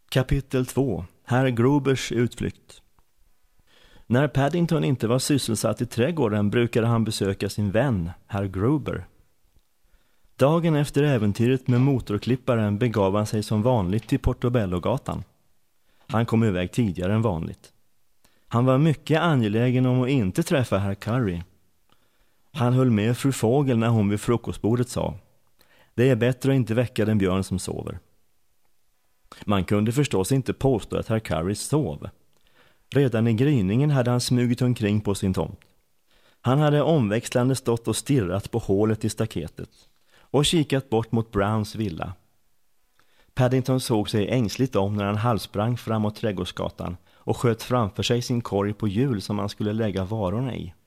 Kapitel 2. Herr Grubers utflykt. När Paddington inte var sysselsatt i trädgården brukade han besöka sin vän, herr Gruber. Dagen efter äventyret med motorklipparen begav han sig som vanligt till Portobellogatan. Han kom iväg tidigare än vanligt. Han var mycket angelägen om att inte träffa herr Curry. Han höll med fru Fågel när hon vid frukostbordet sa: "Det är bättre att inte väcka den björn som sover." Man kunde förstås inte påstå att herr Curry sov. Redan i gryningen hade han smugit omkring på sin tomt. Han hade omväxlande stått och stirrat på hålet i staketet och kikat bort mot Browns villa. Paddington såg sig ängsligt om när han halvsprang framåt Trädgårdsgatan och sköt framför sig sin korg på hjul som han skulle lägga varorna i.